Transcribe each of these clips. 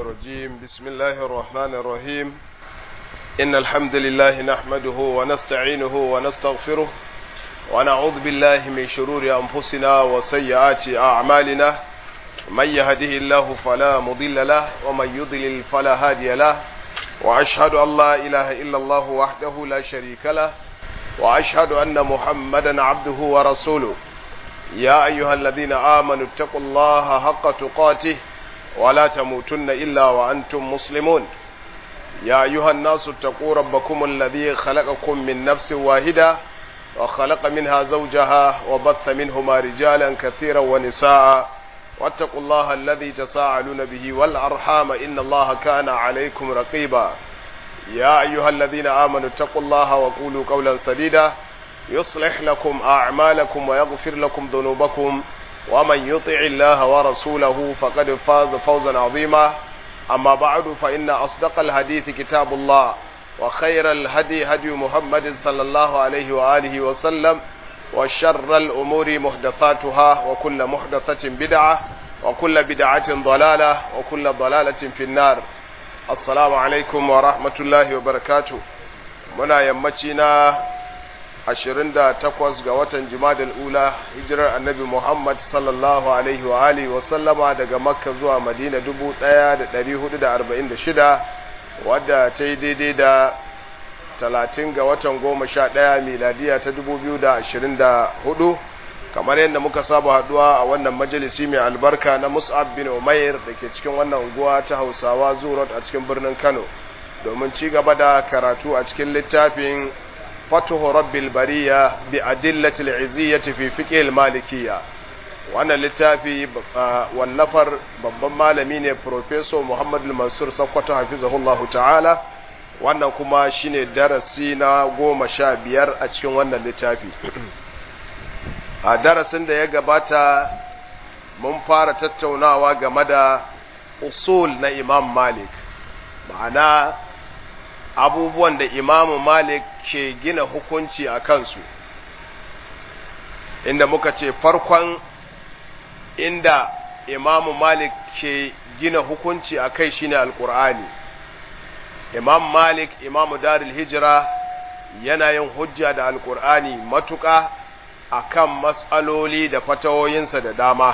الرجيم بسم الله الرحمن الرحيم إن الحمد لله نحمده ونستعينه ونستغفره ونعوذ بالله من شرور أنفسنا وسيئات أعمالنا من يهده الله فلا مضل له ومن يضلل فلا هادي له وأشهد أن لا إله إلا الله وحده لا شريك له وأشهد أن محمدا عبده ورسوله يا أيها الذين آمنوا اتقوا الله حق تقاته ولا تموتن إلا وأنتم مسلمون يا أيها الناس اتقوا ربكم الذي خلقكم من نفس واحدة وخلق منها زوجها وبث منهما رجالا كثيرا ونساء واتقوا الله الذي تساءلون به والأرحام إن الله كان عليكم رقيبا يا أيها الذين آمنوا اتقوا الله وقولوا قولا سديدا يصلح لكم أعمالكم ويغفر لكم ذنوبكم ومن يطع الله ورسوله فقد فاز فوزا عظيما أما بعد فإن أصدق الحديث كتاب الله وخير الهدي هدي محمد صلى الله عليه وآله وسلم وشر الأمور محدثاتها وكل محدثة بدعة وكل بدعة ضلالة وكل ضلالة في النار السلام عليكم ورحمة الله وبركاته منا يمتنا 28 ga watan Jumadal Ula hijirar Annabi Muhammad sallallahu alaihi wa alihi wa sallama daga Makka zuwa Madina 1446 wadda ta yi daidai da 30 ga watan 11 miladiya ta 2024 kamar yadda muka saba haduwa a wannan majalisi mai albarka na Mus'ab bin Umair da ke cikin wannan unguwa ta Hausawa Zurot a cikin birnin Kano domin ci gaba da karatu a cikin littafin فتح رب البرية بأدلة العزية في فقه المالكية وانا لتافي والنفر babban malami ne Professor Muhammad al-Mansur Sakkwato hafizahullahu ta'ala wannan kuma shine darasi na 15 a cikin wannan littafi a darasin da ya gabata mun fara tattaunawa game da usul na Imam Malik ma'ana abubuwan da Imamu Malik ke gina hukunci a kansu inda muka ce farkon inda Imamu Malik ke gina hukunci a kai shine Alƙur'ani. Imam Malik Imamu Darul Hijira yana yin hujja da Alƙur'ani matuƙa akan matsaloli da fatawoyinsa da dama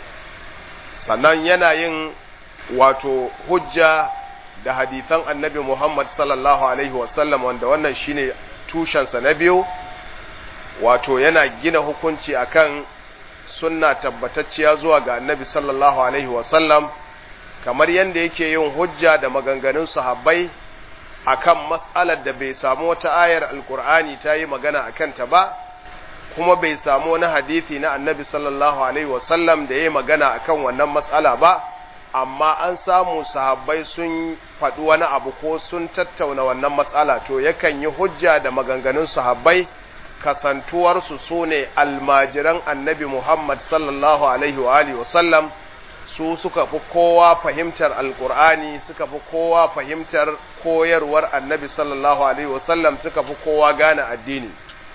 sannan yana yin wato hujja da hadithan annabi Muhammad sallallahu Alaihi wasallam wanda wannan shine tushensa na biyu wato yana gina hukunci akan sunna tabbatacciya zuwa ga annabi sallallahu Alaihi wasallam kamar yadda yake yin hujja da maganganun sahabbai akan mas'alar da bai samu wata ayar alkur'ani ta yi magana akan ta ba kuma bai samu wani hadithi na annabi sallallahu Alaihi wasallam da ya yi magana akan wannan mas'ala ba amma an samu sahabbai sun faɗi wani abu ko sun tattauna wannan matsala to yakan yi hujja da maganganun sahabbai kasantuwarsu su ne almajiran annabi Muhammad sallallahu alaihi wa alihi wasallam su suka fi kowa fahimtar alkur'ani suka fi kowa fahimtar koyarwar annabi sallallahu alaihi wasallam suka fi kowa gane addini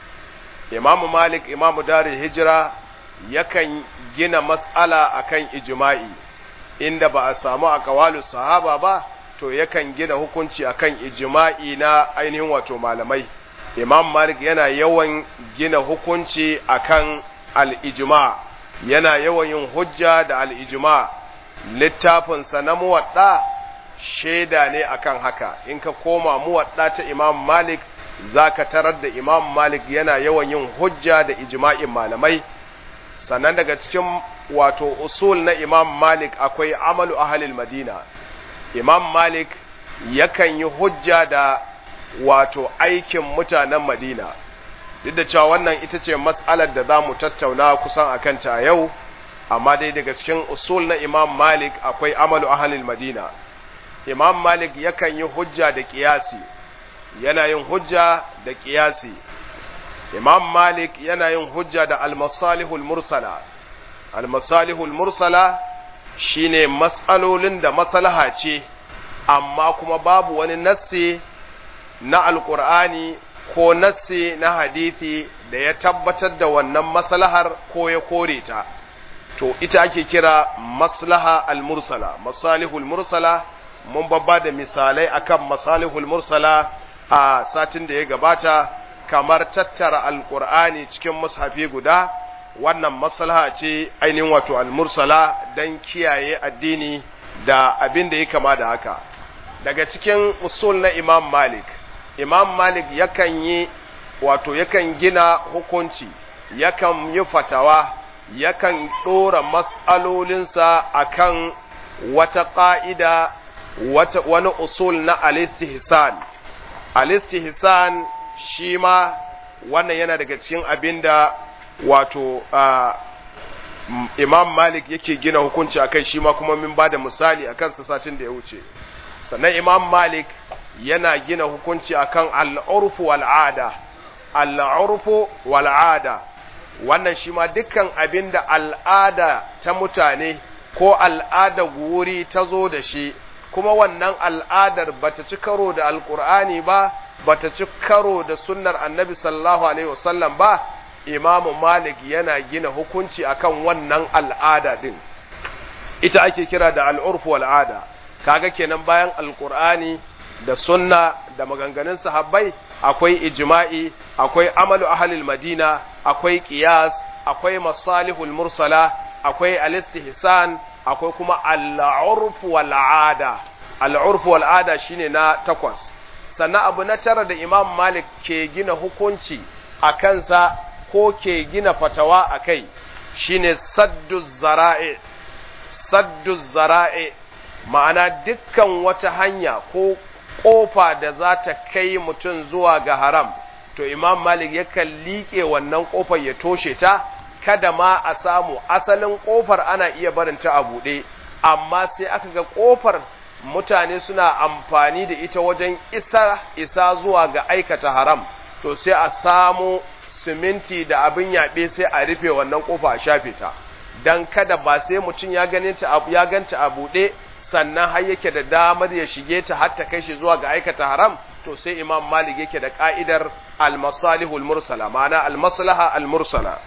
imamu malik imamu darul hijira yakan gina mas'ala akan ijma'i inda ba a samu aqwalu sahaba ba to yakan gina hukunci akan ijma'i na ainihin wato malamai Imam Malik yana yawan gina hukunci akan al-ijma' yana yawan yin hujja da al-ijma' littafin sa na muwadda sheda ne akan haka in ka koma muwadda ta Imam Malik zaka tarar da Imam Malik yana yawan yin hujja da ijma'in malamai sannan daga cikin wato usul na Imam Malik akwai amalu ahlil Madina Imam Malik yakan yi hujja da wato aikin mutanen Madina duk da cewa wannan ita ce mas'alar da zamu tattauna kusan akan ta yau amma dai daga cikin usul na Imam Malik akwai amalu ahlil Madina Imam Malik yakan yi hujja da qiyasi yana yin hujja da qiyasi Imam Malik yana yin hujja da al-masalihul mursala al-masalihul mursala shine mas'alolin da maslaha ce amma kuma babu wani nassi na alqur'ani ko nassi na hadisi da ya tabbatar da wannan maslahar ko ya kore ta to ita ake kira maslaha al-mursala masalihul mursala mun babba da misalai akan masalihul mursala a satin da ya gabata, kamar tattara alqur'ani cikin mushafi guda. Wannan maslaha ce ainihin wato al-mursala dan kiyaye addini da abin da ya kama da haka. Daga cikin usul na Imam Malik yakan gina hukunci, yakan yi fatawa, yakan ɗora mas'alolinsa akan wata ƙa'ida, wani usul na al-istihsan. Al-istihsan shi ma wannan yana daga cikin abinda wato Imam Malik yake gina hukunci akai, shi ma kuma min bada misali akan satin da ya wuce. Sannan Imam Malik yana gina hukunci akan al-urfu wal 'ada. Wannan shi ma dukkan abinda al'ada ta mutane ko al'ada wuri ta zo da shi, kuma wannan al'adar bata ci karo da alqur'ani ba, bata ci karo da sunnar annabi sallallahu alaihi wasallam ba, Imamu Malik yana gina hukunci akan wannan al'ada din. Ita ake kira da al'urfu wal 'ada. Kaga kenan bayan alqur'ani da sunna da maganganun sahabbai akwai ijma'i, akwai amalu ahlil madina, akwai qiyas, akwai masalihul mursala, akwai al-istihsan, akwai kuma al-urfu wal 'ada. Al-urfu wal 'ada shine na 8. Sannan abu na 9 da Imam Malik ke gina hukunci a kansa ko ke gina fatawa akai shine sadduz zara'i, ma'ana dukkan wata hanya ko kofa da za ta kai mutum zuwa ga haram, to Imam Malik yakan liƙe wannan kofar ya toshe ta, kada ma a samu asalin kofar ana iya barinta a buɗe, amma sai aka ga kofar mutane suna amfani da ita wajen isa zuwa ga aikata haram, to sai a samu siminti da abin yaɓe sai a rufe wannan kofa a shafe ta, dan kada ba sai mutum ya ganta a buɗe sannan har yake da damar ya shige ta har ta kai shi zuwa ga aikata haram. To sai Imam Malik yake da ka'idar al-masalihul mursala, ma'ana al-maslaha al-mursala.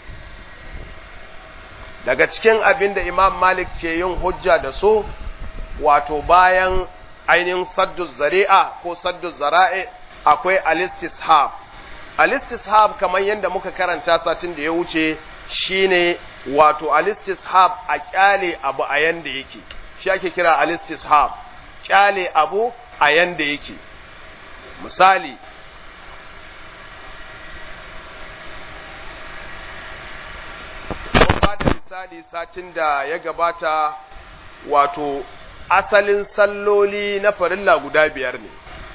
Daga cikin abin da Imam Malik ke yin hujja da su, wato bayan ainihin saddu zari'a ko saddu zara'i, akwai al-istishab. Al-istishab kamar yadda muka karanta satin da ya wuce shine wato al-istishab a kyale abu a yanda yake, shi ake kira al-istishab, kyale abu a yanda yake. Misali, ba da misali satin da ya gabata, wato asalin salloli na farilla guda 5 ne: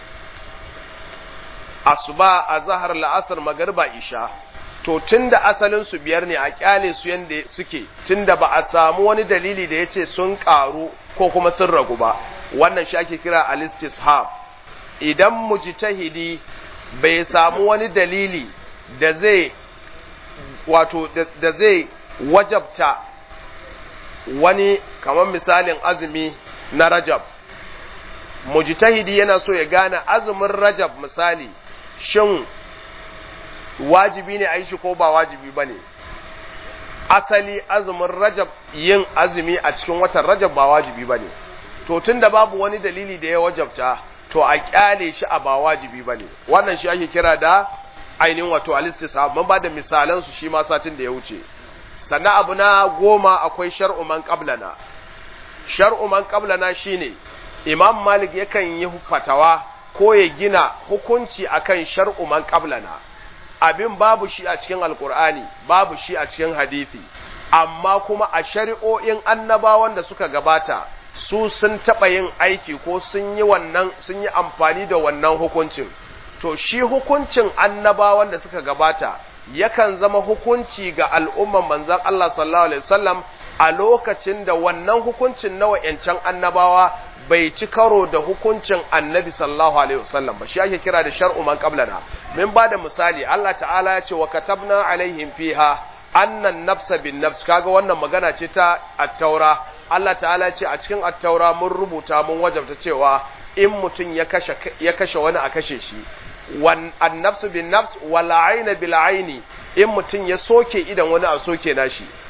asuba, azhar, la'asar, magriba, isha. To tunda asalin su 5 ne, a kyale su yanda suke, tunda ba a samu wani dalili da yace sun karu ko kuma sun ragu ba. Wannan shi ake kira al-istishab. Idan mujtahidi bai samu wani dalili da zai wajabta wani, kamar misalin azumi na Rajab, mujtahidi yana so ya gane azumin Rajab misali, shin wajibi ne a yi shi ko ba wajibi ba ne. Asali azumin Rajab, yin azumi a cikin watan Rajab ba wajibi ba ne. To tun da babu wani dalili da ya wajabta, to a kyale shi a ba wajibi ba ne. Wannan shi ake kira da ainihin wato al-istishab. Mun ba da misalansu shi ma satin da ya wuce. Sannan abu na 10 akwai shar'u man qablana. Shar'u man qablana shine Imam Malik yakan yi fatawa ko ya gina hukunci akan shar'u man qablana. Abin babu shi a cikin Alkur'ani, babu shi a cikin hadisi, amma kuma a shari'o'in annabawan da suka gabata su sun taɓa yin aiki ko sun yi amfani da wannan hukuncin. To shi hukuncin annabawan da suka gabata yakan zama hukunci ga al'umman manzon Allah sallallahu alaihi wasallam a lokacin da wannan hukuncin na wa'yancan annabawa bai ci karo da hukuncin annabi sallallahu alaihi wasallam ba. Shi ake kira da shar'u man qablana. Min ba da misali, Allah ta'ala ya ce wa katabna alaihim fiha annan nafsa bin nafs. Kaga wannan magana ce ta at-taura. Allah ta'ala ya ce a cikin at-taura mun rubuta, mun wajabta cewa in mutum ya kashe wani a kashe shi, wan an-nafsu bin nafs wal 'ayna bil 'ayni, in mutum ya soke idan wani a soke nashi,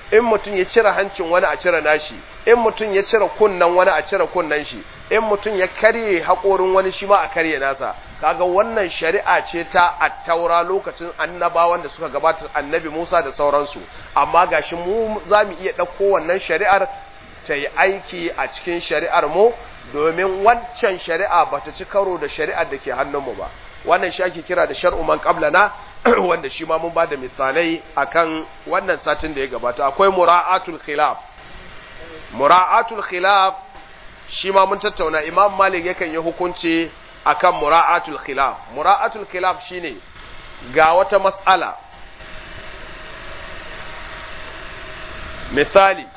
in mutum ya cire hancin wani a cire nashi, in mutum ya cire kunnan wani a cire kunnan shi, in mutum ya karye haƙorin wani shi ma a karye nasa. Kaga wannan shari'a ce ta attaura lokacin annabawan da suka gabata, annabi Musa da sauransu, amma gashi mu za mu iya ɗauko wannan shari'ar ta yi aiki a cikin shari'ar mu, domin wancan shari'a ba ta ci karo da shari'ar da ke hannunmu ba. Wannan shi ake kira da shar'u man qablana, wanda shi ma mun ba da misalai akan wannan satin da ya gabata. Akwai mura'atul khilaf. Mura'atul khilaf shi ma mun tattauna, Imam Malik yakan yi hukunci akan mura'atul khilaf. Mura'atul khilaf shine ga wata mas'ala, misali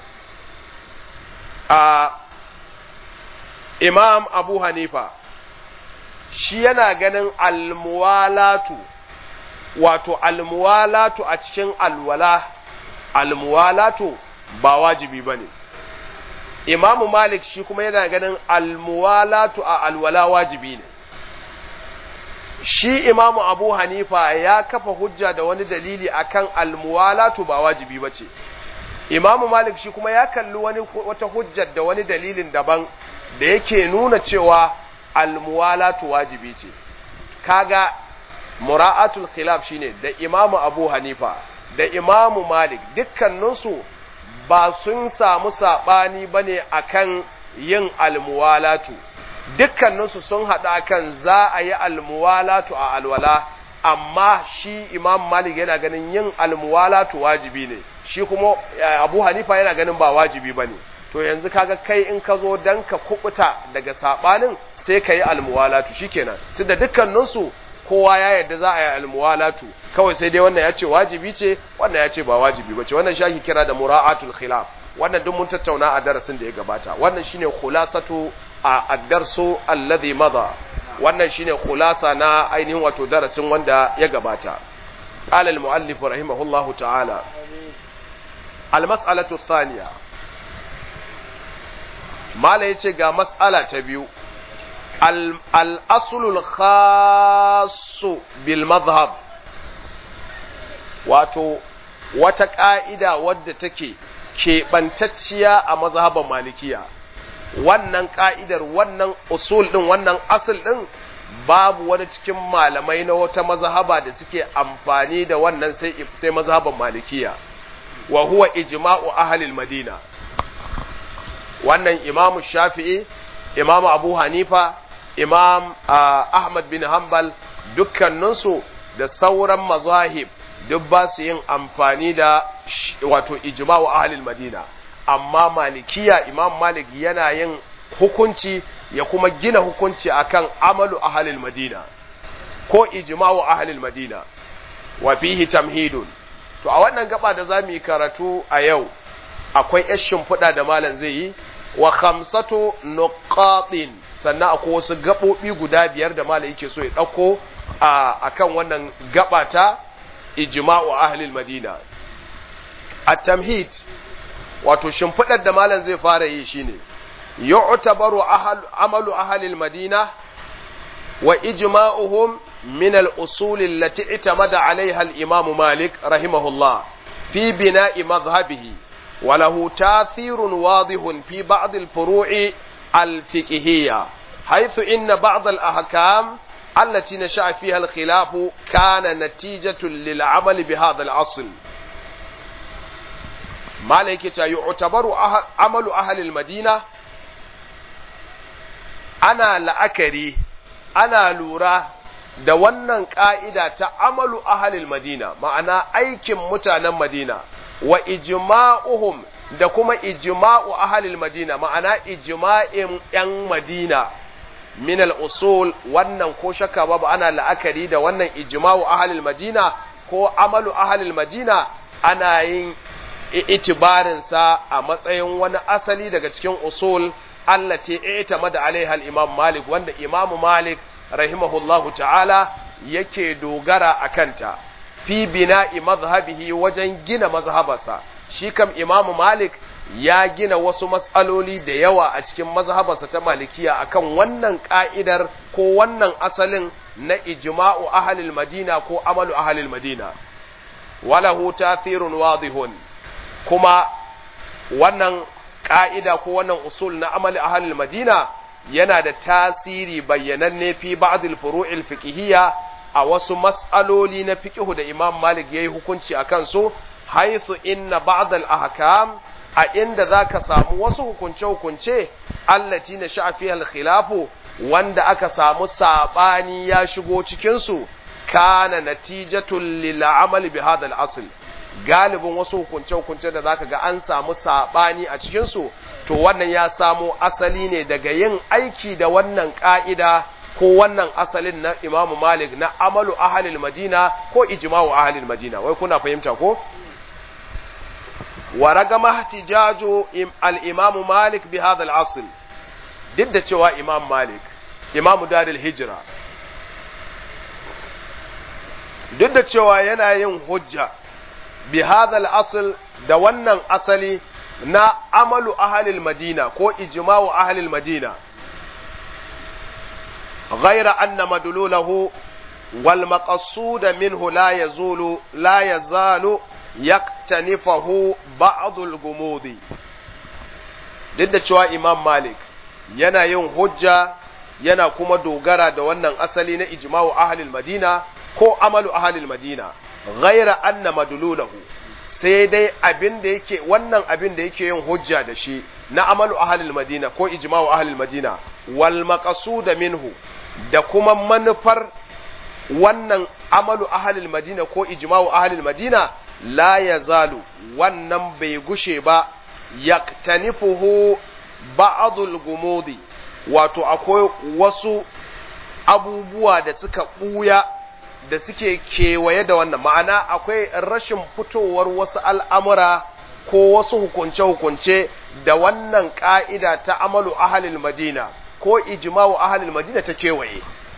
Imam Abu Hanifa shi yana ganin almuwalatu, wato almuwalatu a cikin alwala, almuwalatu ba wajibi bane. Imam Malik shi kuma yana ganin almuwalatu a alwala wajibi ne. Shi Imam Abu Hanifa ya kafa hujja da wani dalili akan almuwalatu ba wajibi bace. Imam Malik shi kuma ya kalli wata hujjar da wani dalilin daban da yake nuna cewa almuwalatu wajibi ce. Kaga mura'atul khilaf shine da Imam Abu Hanifa da Imam Malik dukkaninsu ba sun samu sabani bane akan yin almuwalatu, dukkaninsu sun hada akan za a yi almuwalatu a alwala, amma shi Imam Malik yana ganin yin almuwalatu wajibi ne, shi kuma Abu Hanifa yana ganin ba wajibi bane. To yanzu kaga kai in ka zo dan ka kubuta daga sabanin sai ka yi almuwalatu shikenan, tunda dukkaninsu kowa ya yarda za a yi almuwalatu, kawai sai dai wannan ya ce wajibi ce, wannan ya ce ba wajibi ba ce. Wannan shi ake kira da mura'atul khilaf. Wannan duk mun tattauna a darasin da ya gabata. Wannan shine khulasatu ad-darsu alladhi madha. Wannan shine khulasa na ainihin wato darasin wanda ya gabata. Qala al-muallif rahimahullahu ta'ala. Al-mas'alatu ath-thaniya. Mala yace ga mas'ala ta biyu. Al-aslul khassu bil madhhab, wato wata ƙa'ida wadda take keɓantacciya a mazhaban malikiya. Wannan ƙa'idar, wannan usul ɗin, wannan asal ɗin, babu wani cikin malamai na wata mazhaba da suke amfani da wannan sai mazhaban malikiya, wa huwa ijma'u ahlil madina. Wannan Imamu Shafi'i, Imamu Abu Hanifa, Imam Ahmad bin Hanbal, dukkaninsu da sauran mazahib duk ba su yin amfani da wato ijma'u ahlil madina, amma malikiya Imam Malik yana yin hukunci ya kuma gina hukunci akan amalu ahlil madina ko ijma'u ahlil madina. Wa fihi tamhidun. To a wannan gaba da zamu yi karatu a yau akwai shimfiɗa da malam zai yi, wa khamsatu nuqatin, sannan akwai wasu gaɓoɓi guda biyar da malam yake so ya ɗauko akan wannan gaba ta ijma'u ahlil madina. At-tamhid, wato shimfidar da malam zai fara yi shine yu'tabaru amalu ahlil madina wa ijma'uhum min al-usul allati itamada 'alayha al-imam Malik rahimahullah fi bina'i madhhabihi, wa lahu ta'thirun wadihun fi ba'd al-furu'i al-fiqhiyya, haythu inna ba'd al-ahkam التي نشأ فيها الخلاف كان نتيجة للعمل بهذا الأصل. مالك يعتبر عمل أهل المدينة أنا لأكري أنا لورا da wannan ƙa'ida ta amalu ahalil madina, ma'ana aikin mutanen madina, wa ijma'uhum da kuma ijma'u ahalil madina, ma'ana ijma'in ‘yan madina min al'usul. Wannan ko shakka babu ana la'akari da wannan ijma'u ahalil madina ko amalu ahalil madina, ana yin itibarinsa a matsayin wani asali daga cikin usul allati i'tamada alaiha al-imam Malik, wanda Imam Malik rahimahullahu ta'ala yake dogara akanta fi bina'i mazhabihi, wajen gina mazhabarsa. Shi kam Imam Malik ya gina wasu matsaloli da yawa a cikin mazhabarsa ta malikiya akan wannan ka'idar ko wannan asalin na ijma'u ahlil madina ko amalu ahlil madina. Walahu ta'thirun wadihun, kuma wannan ƙa'ida ko wannan usul na amali ahlul madina yana da tasiri bayyananne fi ba'dil furu'il fiqhiyya a wasu mas'aloli na fiqhu da Imam Malik yayi hukunci akan su haythu inna ba'd al-ahkam a inda zaka samu wasu hukunce allati na sha'a fiha al-khilafu wanda aka samu sabani ya shigo cikin su kana natijatul lil amali bi hadha al-asl galibin wasu hukunce da zaka ga an samu sabani a cikin su to wannan ya samo asali ne daga yin aiki da wannan ka'ida ko wannan asalin na Imam Malik na amalu ahlil Madina ko ijma'u ahlil Madina wai kuna fahimta ko wa ragama ihtijaju al-Imam Malik bi hadha al-asl duk da cewa Imam Malik Imam Darul Hijra duk da cewa yana yin hujja bi hadha al-asl da wannan asali na amalu ahlil Madina ko ijma'u ahlil Madina غير أن مدلوله والمقصود منه لا يزال يقتنفه بعض الغموض duk cewa Imam Malik yana yin hujja yana kuma dogara da wannan asali na ijma'u ahlil Madina ko amalu ahlil Madina ghaira anna madlulahu sai dai wannan abin da yake yin hujja da shi na amalu ahlil Madina ko ijma'u ahlil Madina wal maqsud minhu da kuma manufar wannan amalu ahlil Madina ko ijma'u ahlil Madina la yazalu wannan bai gushe ba yaktanifuhu ba'dul gumudi wato akwai wasu abubuwa da suka buya da suke kewaye da wannan ma'ana akwai rashin fitowar wasu al'amura ko wasu hukunce-hukunce da wannan ƙa'ida ta amalu ahalil Madina ko ijma'u ahalil Madina ta kewaye.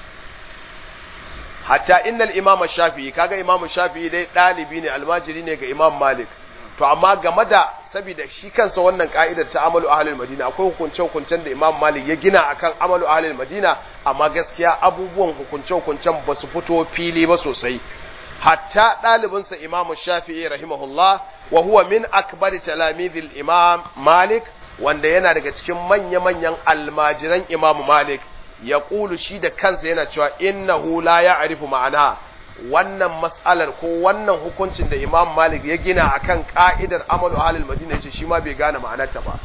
Hatta innal Imam Shafi'i, kaga Imam Shafi'i dai ɗalibi ne almajiri ne ga Imam Malik, to amma game da saboda shi kansa wannan ƙa'idar ta amalu ahalil Madina akwai hukunce-hukuncen da Imam Malik ya gina akan amalu ahalil Madina, amma gaskiya abubuwan hukunce-hukuncen ba su fito fili ba sosai. Hatta ɗalibinsa Imam Shafi'i rahimahullah wa huwa min akbari talamidil Imam Malik wanda yana daga cikin manya-manyan almajiran Imam Malik ya ƙulu shi da kansa yana cewa innahu la ya'rifu ma'ana wannan mas'alar ko wannan hukuncin da Imam Malik ya gina akan ka'idar amalu ahlul Madina yace shi ma bai gane ma'anarta ba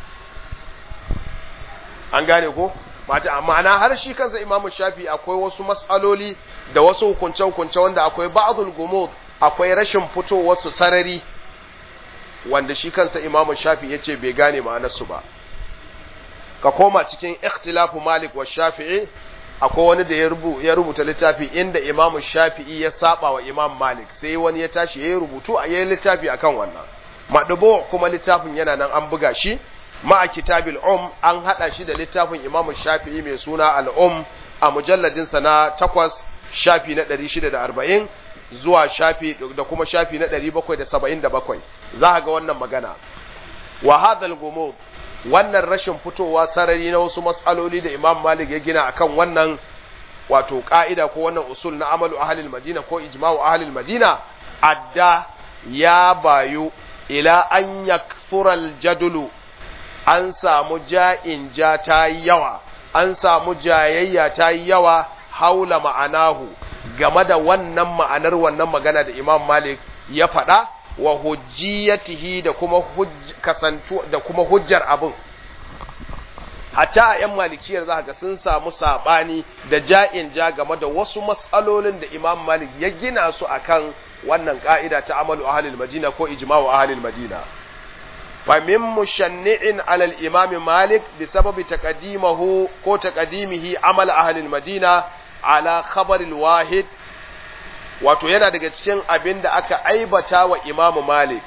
an gane ko ma'ana har shi kansa Imam Shafi akwai wasu mas'aloli da wasu hukunce-hukunce wanda akwai ba'dul gumud akwai rashin fitowar su sarari wanda shi kansa Imam Shafi yace bai gane ma'anarsu ba ka koma cikin ikhtilafu Malik wa Shafi'i akwai wani da ya rubuta littafi inda Imam Shafi'i ya saba wa Imam Malik sai wani ya tashi ya rubutu a yayin littafi akan wannan madubu kuma littafin yana nan an buga shi ma'a kitabil an hada shi da littafin Imam Shafi'i mai suna al a mujalladin sa na 8 shafi na 640 zuwa shafi da kuma shafi na 777 za ga wannan magana wa hadal gumud wannan rashin fitowa sarari na wasu mas'aloli da Imam Malik ya gina akan wannan wato ka'ida ko wannan usul na amalu ahlil Madina ko ijma'u ahlil Madina adda ya bayu ila an yakthura al-jadlu an samu ja'in ja ta yawa an samu jayayya ta yawa haula ma'anahu game da wannan ma'anar wannan magana da Imam Malik ya faɗa wa hujjiyatihi da kuma kasantu da kuma hujjar abin hatta a yan malikiyar za ga sun samu sabani da ja'in ja game da wasu mas'alolin da Imam Malik ya gina su akan wannan ka'ida ta amalu ahlil Madina ko ijma'u ahlil Madina fa min mushanni'in ala al-Imam Malik bi sababi taqdimahu ko taqdimihi amal ahlil Madina ala khabar al-wahid wato yana daga cikin abin da aka aibata wa Imam Malik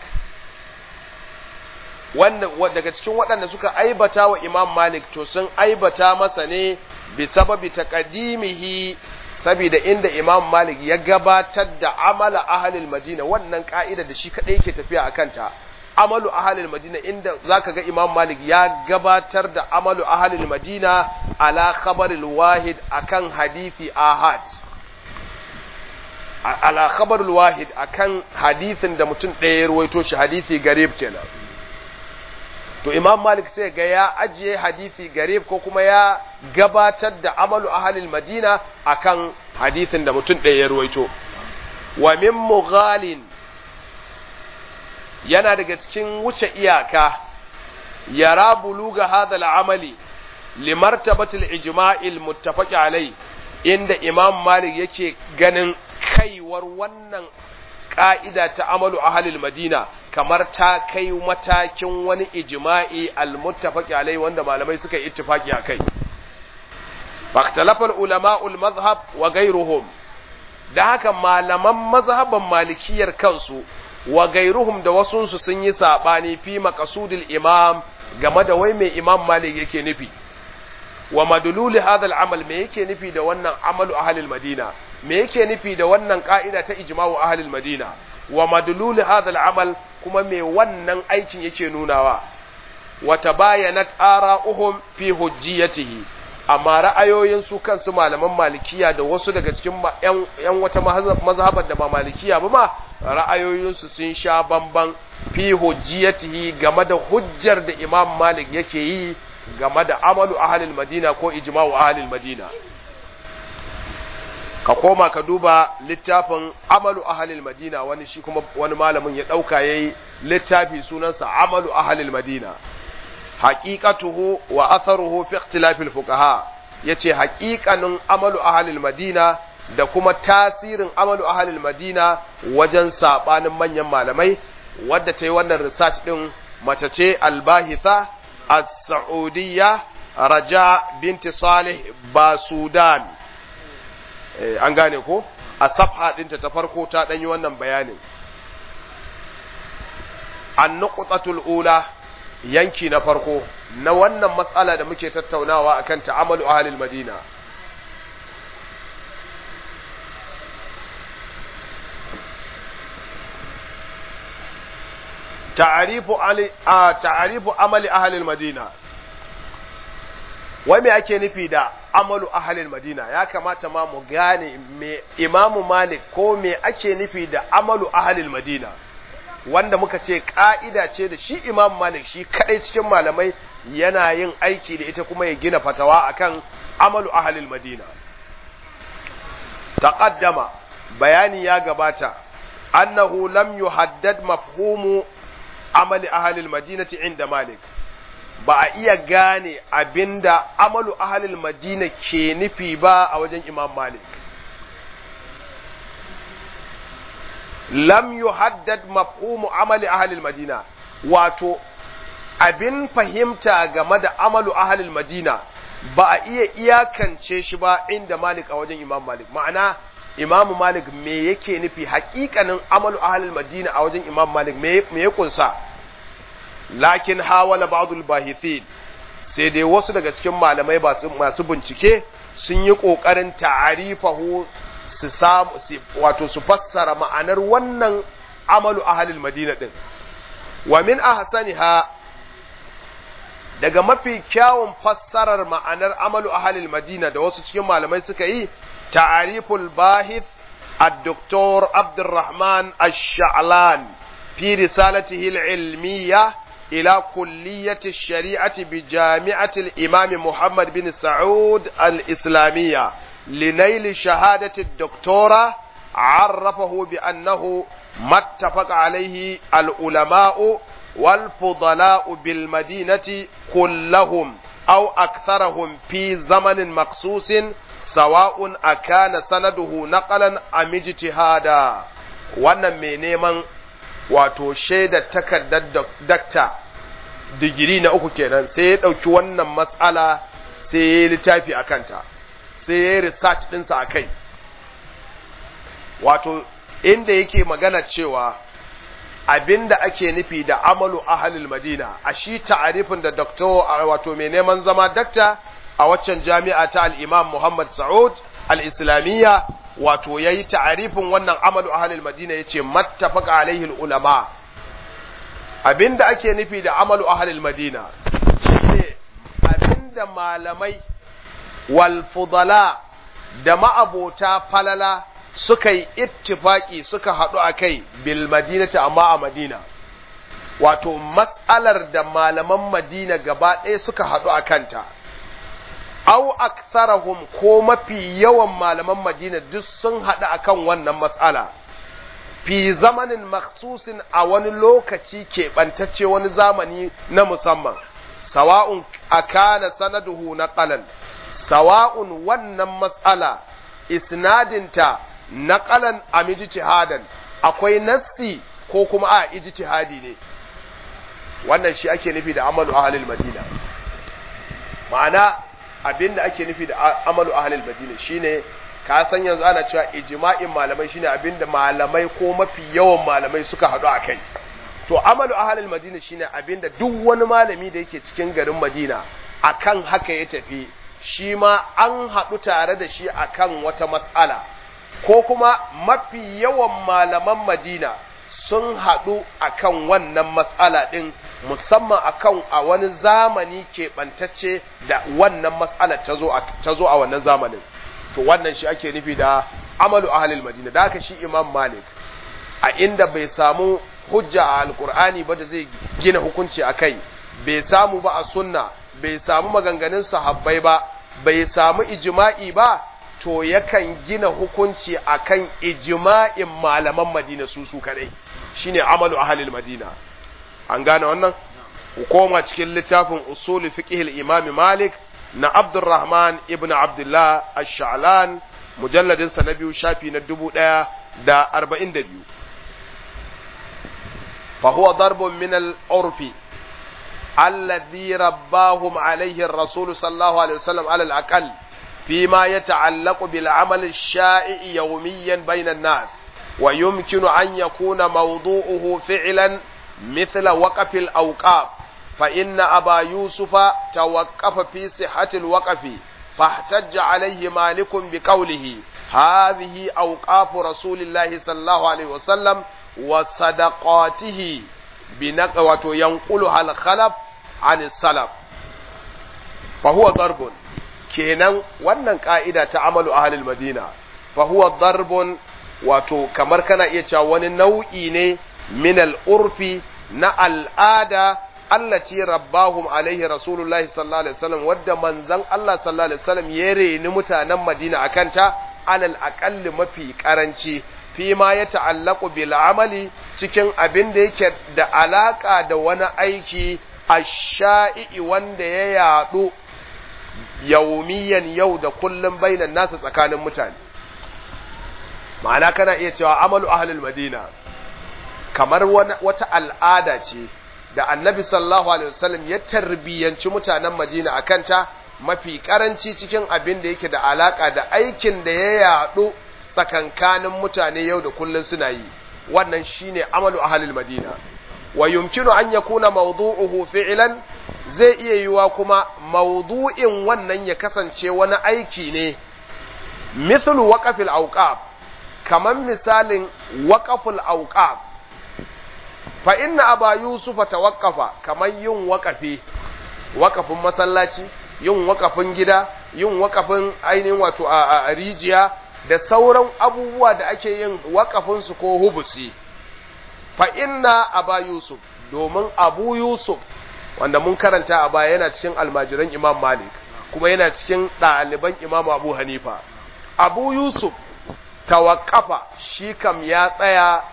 wanda daga cikin waɗanda suka aibata wa Imam Malik to sun aibata masa ne bi sababi taqdimihi saboda inda Imam Malik ya gabatar da amala ahlil Madina wannan ka'ida da shi kadai yake tafiya akan ta amalu ahlil Madina inda zaka ga Imam Malik ya gabatar da amalu ahlil Madina ala khabaril wahid akan hadisi ahad ala khabarul wahid akan hadisin da mutum ɗaya ya ruwaito shi hadisi garib kenan to imam malik sai ga ya ajiye hadisi garib ko kuma ya gabatar da amalu ahlil madina akan hadisin da mutum ɗaya ya ruwaito. Wa min mughalin, yana daga cikin wuce iyaka, yara buluga hadha al-amali limartabati al-ijma'i al-muttafaq alai, inda imam malik yake ganin kaiwar wannan ka'ida ta amalu ahlil madina kamar ta kai matakin wani ijma'i al-muttafaq alai wanda malamai suka yi ittifaki akai. Faktalafa al-ulama'u al-madhhab wa ghayruhum, da haka malaman mazhaban malikiyar kansu wa ghayruhum da wasunsu sun yi sabani fi maqsudil imam game da wai mai imam malik yake nufi, wa madlul hadha al-amal me yake nufi da wannan amalu ahlil madina, me yake nufi da wannan ka'ida ta ijma'u ahlil madina, wa madlul hadha al-amal kuma me wannan aikin yake nunawa. Wa tabayanat ara'uhum fi hujjiyatihi, amma ra'ayoyin su kansu malaman malikiya da wasu daga cikin yan wata mazhabar da ba malikiya ba ma ra'ayoyin su sun sha bamban fi hujjiyatihi game da hujjar da imam malik yake yi game da amalu ahlil madina ko ijma'u ahlil madina. Ka koma ka duba littafin amalu ahlil madina, wani shi kuma wani malamin ya dauka yayi littafi sunansa amalu ahlil madina, haqiqatuhu wa atharuhu fi ikhtilafil fuqaha, yace haqiqanin amalu ahlil madina da kuma tasirin amalu ahlil madina wajen sabanin manyan malamai. Wadda ta yi wannan research din mace ce albahitha as-saudiyya Raja binti Salih Basudan, an gane ko a safha dinta ta farko ta danyi wannan bayanin. An-nuqtatul ula, yanki na farko na wannan matsala da muke tattaunawa akan ta'amalu ahlil madina. Ta'arifu amali ahlil madina, wai me ake nufi da amalu ahlil madina? Ya kamata ma mu gane me imamu malik ko me ake nufi da amalu ahlil madina, wanda muka ce ka'ida ce da shi imam malik shi kadai cikin malamai yana yin aiki da ita kuma ya gina fatawa akan amalu ahlil madina. Taqaddama, bayani ya gabata, annahu lam yuhaddad mafhumu amali ahlil madinati inda malik, ba a iya gane abinda amalu ahlil madina ke nufi ba a wajen imam malik. Lam yuhaddad mafhumu amali ahlil madina, wato abin fahimta game da amalu ahlil madina ba a iya iyakance shi ba inda malik a wajen imam malik. Ma'ana imam malik me yake nufi haƙiƙanin amalu ahlil madina a wajen imam malik me ya kunsa? Lakin hawala ba'dul bahithin, sai dai wasu daga cikin malamai masu bincike sun yi ƙoƙarin ta'arifahu su samu wato su fassara ma'anar wannan amalu ahlil madina din. Wa min ahsaniha, daga mafi kyawun fassarar ma'anar amalu ahlil madina da wasu cikin malamai suka yi, ta'ariful bahith ad-doktor Abdurrahman ash-Sha'lan fi risalatihi al-ilmiyya ila kulliyati ash-shari'ati bi jami'ati al-imam Muhammad bin Saud al-Islamiyya لنيل شهادة الدكتورة، عرفه بأنه ما اتفق عليه العلماء والفضلاء بالمدينة كلهم أو أكثرهم في زمن مخصوص، سواء أكان سنده نقلا أم اجتهادا. wannan mai neman wato shaidar takardar dakta digiri na 3 kenan, sai ya ɗauki wannan matsala sai ya yi littafi a kanta, sai ya yi research ɗinsa a kai, wato inda yake magana cewa abinda ake nufi da amalu ahlil madina a shi ta'arifin da doctor wato mai neman zama dakta a waccan jami'a ta al-Imam Muhammad Saud al-Islamiyya, wato yayi ta'arifin wannan amalu ahlil madina yace mattafaqa alaihi ulama. Abinda ake nufi da amalu ahlil madina shine abinda malamai wal fudala da ma'abota falala suka yi ittifaki suka haɗu a kai bil madinati, amma a madina wato mas'alar da malaman Madina gaba ɗaya suka haɗu a kanta, au aksarahum ko mafi yawan malaman Madina duk sun haɗu akan wannan mas'ala, fi zamanin maksusin a wani lokaci keɓantacce wani zamani na musamman, sawa'un akana sanaduhu na ƙalan, sawa'un wannan mas'ala isnadinta na ƙalan a ijtihadan akwai nassi ko kuma a ijtihadi ne. Wannan shi ake nufi da amalu ahlil madina. Ma'ana abinda ake nufi da amalu ahlil madina shine, ka san yanzu ana cewa ijma'in malamai shine abinda malamai ko mafi yawan malamai suka haɗu a kai. To amalu ahlil madina shine abinda duk wani malami da yake cikin garin Madina akan haka ya tafi, shi ma an haɗu tare da shi akan wata mas'ala, ko kuma mafi yawan malaman Madina sun haɗu akan wannan mas'ala ɗin, musamman akan a wani zamani keɓantacce da wannan mas'alar ta zo a wannan zamanin. To wannan shi ake nufi da amalu ahlil madina. Da haka shi Imam Malik a inda bai samu hujja a alkur'ani ba da zai gina hukunci a kai, bai samu ba a sunna, bai samu maganganun sahabbai ba, bai samu ijma'i ba, to yakan gina hukunci akan ijma'in malaman Madina su kadai, shine amalu ahlil madina. An gane wannan? Hukuma cikin littafin usul fiqh al-Imam Malik na Abdurrahman ibn Abdullah ash-Sha'lan, mujalladin sa na biyu, shafi na 1042. fa huwa darbun min al-urfi alladhi rabbahum alayhi ar-rasul sallallahu alaihi wasallam ala al-aqall فيما يتعلق بالعمل الشائع يوميا بين الناس، ويمكن أن يكون موضوعه فعلا مثل وقف الأوقاف، فإن أبا يوسف توقف في صحة الوقف، فاحتج عليه مالك بقوله هذه أوقاف رسول الله صلى الله عليه وسلم وصدقاته بنقوة ينقلها الخلف عن السلف، فهو ضرب. kenan wannan ka'ida ta amalu ahlul madina fa huwa darbun, wato kamar kana iya cewa wani nau'i ne min al-urfi na al'ada allati rabbahum alaihi rasulullahi sallallahu alaihi wasallam, wadda manzon Allah sallallahu alaihi wasallam ya reni mutanen Madina akanta, alal aqalli mafi karanci, fi ma ya ta'allaqu bil amali, cikin abin da yake da alaka da wani aiki ash-sha'i wanda ya yadu yaumiyan yau da kullum bainan nasu tsakanin mutane. Ma'ana kana iya cewa amalu ahlul madina kamar wata al'ada ce da annabi sallallahu alaihi wasallam ya tarbiyanci mutanen Madina akanta, mafi karanci cikin abin da yake da alaka da aikin da ya yadu tsakankanin mutane yau da kullum suna yi. Wannan shine amalu ahlul madina. Wa yumkinu an yakuna mawdu'uhu fi'lan, zai iya yiwa kuma mawdu'in wannan ya kasance wani aiki ne, mithlu waqafil awqaf, kaman misalin waqaful awqaf. Fa inna aba yusufa tawaqqafa, kaman yin waqafi, waqafin masallaci, yin waqafin gida, yin waqafin ainihin wato a rijiya da sauran abubuwa da ake yin waqafin su ko hubusi. Fa inna aba yusuf, domin abu yusuf wanda mun karanta a baya yana cikin almajiran Imam Malik kuma yana cikin ɗaliban Imam Abu Hanifa. Abu Yusuf tawaqqafa, shi kam ya tsaya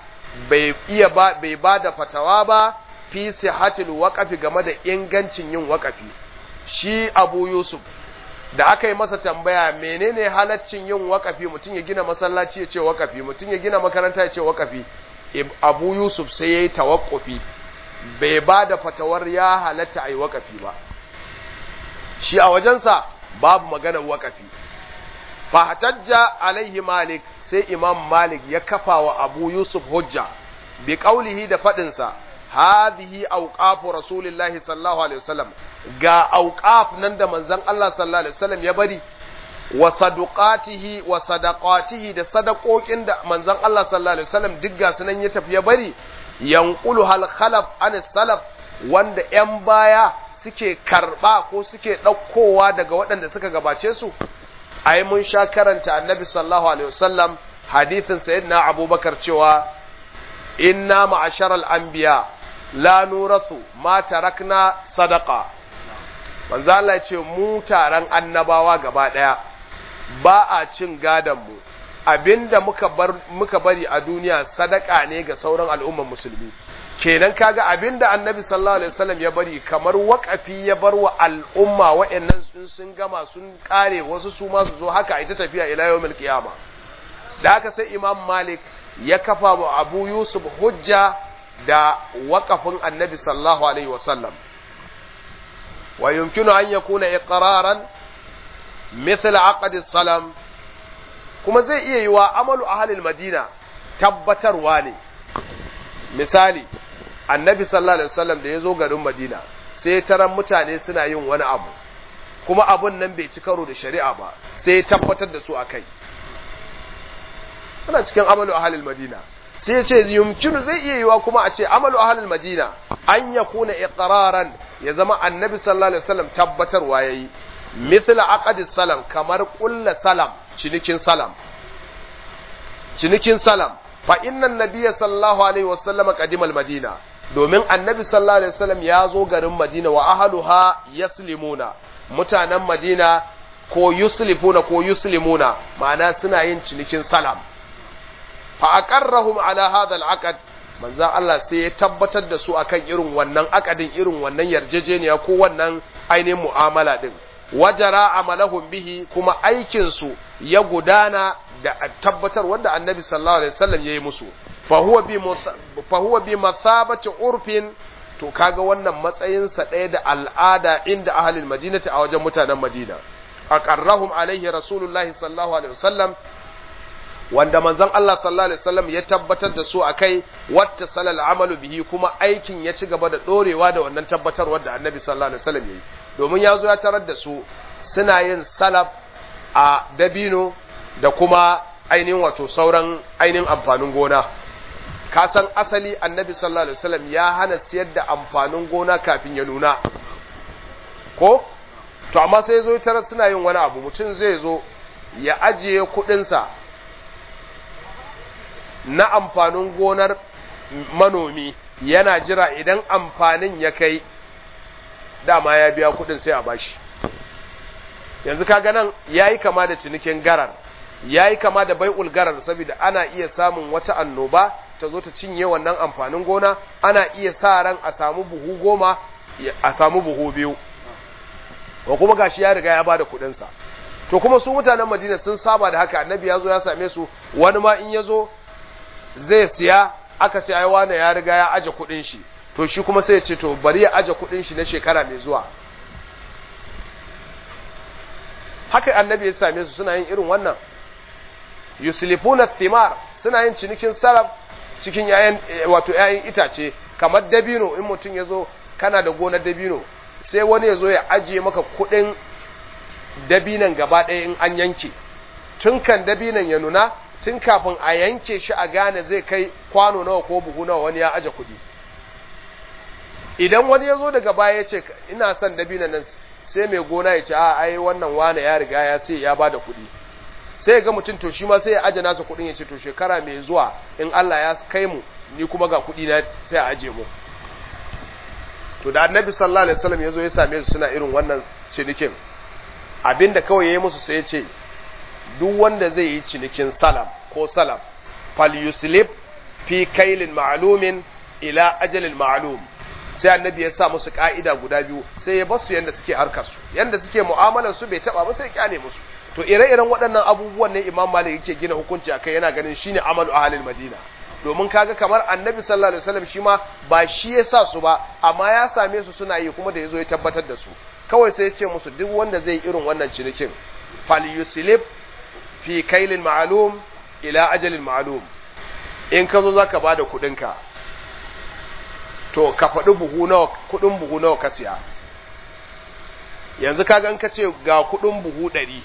bai ba da fatawa ba fi sihatil waqafi, game da ingancin yin waqafi. Shi Abu Yusuf da aka yi masa tambaya menene halaccin yin waqafi, mutum ya gina masallaci ya ce waqafi, mutum ya gina makaranta ya ce waqafi, Abu Yusuf sai yayi tawaqqufi, bai ba da fatawar ya halatta a yi waƙafi ba. Shi a wajensa babu maganar waƙafi. Fahatajja alaihi Malik, sai Imam Malik ya kafa wa Abu Yusuf hujja bi qaulihi da faɗinsa hadhihi awqafu rasulillahi sallallahu alaihi wasallam, ga awqaf nan da manzon Allah sallallahu alaihi wasallam ya bari, wa sadaqatihi wa sadaqatihi, da sadaqokin da manzon Allah sallallahu alaihi wasallam duk ga sunan ya tafi ya bari, yanqulu hal khalaf an salaf, wanda yan baya suke karba ko suke daukowa daga waɗanda suka gabace su. Ai mun sha karanta annabi sallallahu alaihi wasallam hadithin sayyidina Abubakar cewa inna ma'asharal anbiya la nurathu ma tarakna sadaqa. Manzo Allah ya ce mu taron annabawa gaba daya ba a cin gadan mu, abinda muka bari a duniya sadaka ne ga sauran al'umman musulmi. Kenan kaga abinda annabi sallallahu alaihi wasallam ya bari kamar waqafi ya bar wa al'umma wa'annan sun gama sun kare, wasu su ma su zo haka ita tafiya ila yawmil qiyama. Da haka sai Imam Malik ya kafa wa Abu Yusuf hujja da waqafin annabi sallallahu alaihi wasallam. Wa yumkinu an yakuna iqraran mithl aqd as-salam, kuma zai iya yiwa amalu ahlil madina tabbatarwa ne. Misali annabi sallallahu alaihi wasallam da ya zo garin Madina sai ya taran mutane suna yin wani abu, kuma abun nan bai ci karo da shari'a ba, sai ya tabbatar da su akai. Ana cikin amalu ahlil madina sai ya ce yumkinu zai iya yiwa kuma a ce amalu ahlil madina an yakuna iqraran, ya zama annabi sallallahu alaihi wasallam tabbatarwa yayi, mithla aqd salam, kamar kullu salam, cinikin salam fa inna nabiyya sallallahu alaihi wasallam qadima al-madina, domin annabi sallallahu alaihi wasallam ya zo garin Madina, wa ahluha yaslimuna, mutanen Madina ko yuslifuna ko yuslimuna, ma'ana suna yin cinikin salam. Fa aqarrahum ala hadha al-aqd, manzo Allah sai ya tabbatar da su akan irin wannan akadin, irin wannan yarjejeniya ko wannan ainihin mu'amala din. Wajara amalahum bihi, kuma aikin su ya gudana da tabbatar wanda annabi sallallahu alaihi wasallam yayi musu. Fa huwa bi mathabati urfin, to kaga wannan matsayin sa ɗaya da al'ada inda ahlul madinati, a wajen mutanen Madina. Aqarrahum alaihi rasulullahi sallallahu alaihi wasallam, wanda manzon Allah sallallahu alaihi wasallam ya tabbatar da su akai, wata salal amalu bihi, kuma aikin ya ci gaba da dorewa da wannan tabbatarwar da annabi sallallahu alaihi wasallam yayi. Domin ya zo ya tarar da su suna yin salaf a dabino da kuma ainihin wato sauran ainihin amfanin gona. Ka san asali annabi sallallahu alaihi wasallam ya hana siyar da amfanin gona kafin ya nuna, ko to amma sai ya zo ya tarar suna yin wani abu. Mutum zai zo ya ajiye kuɗinsa na amfanin gonar manomi, yana jira idan amfanin ya kai, dama ya biya kudin sai a bashi. Yanzu kaga nan yayi kama da cinikin garar, yayi kama da bai'ul garar, saboda ana iya samun wata annoba ta zo ta cinye wannan amfanin gona, ana iya sa ran a samu buhu 10 a samu buhu 2, ko kuma gashi ya riga ya bada kudin sa. To kuma su mutanen Madina sun saba da haka, annabi ya zo ya same su, wani ma in ya zo zai siya, aka ce ai wani ya riga ya aje kudin shi, to shi kuma sai ya ce to bari ya aje kudin shi na shekara mai zuwa. Haka annabi ya same su suna yin irin wannan, yuslifuna thimar, suna yin cinikin salaf cikin yayan wato yayan itace, kamar dabino. In mutum ya zo, kana da gonar dabino, sai wani ya zo ya ajiye maka kudin dabinan gaba ɗaya in an yanke, tun kan dabinan ya nuna, tun kafin a yanke shi a gane zai kai kwano nawa ko buhu nawa, wani ya aje kudi. Idan wani ya zo daga baya ya ce ina son dabinan nan, sai mai gona ya ce a ai wannan wane ya riga ya sai ya bada kudi, sai ga mutum to shi ma sai ya aje nasa kudin, ya ce to shekara mai zuwa in Allah ya kai mu, ni kuma ga kudi na sai a aje mu. To da annabi sallallahu alaihi wasallam ya zo ya same su suna irin wannan cinikin, abinda kawai ya yi musu sai ya ce duk wanda zai yi cinikin salam ko salam, fal yuslib fi kailin ma'lumin ila ajalin ma'lum. Sai annabi ya sa musu ka'ida guda biyu, sai ya basu yanda suke harkar su, yanda suke mu'amalar su bai taba ba, sai ya kyale musu. To ire-iren waɗannan abubuwan ne Imam Malik yake gina hukunci akai, yana ganin shine amalu ahlil Madina. Domin kaga kamar annabi sallallahu alaihi wasallam shi ma ba shi ya sa su ba, amma ya same su suna yi, kuma da yazo ya tabbatar da su, kawai sai ya ce musu duk wanda zai irin wannan cinikin, fal yuslib fi kailin ma'lum ila ajalin ma'lum. In ka zo zaka bada kudinka, to ka faɗi buhu nawa, kudin buhu nawa ka siya. Yanzu kaga in ka ce ga kudin buhu 100,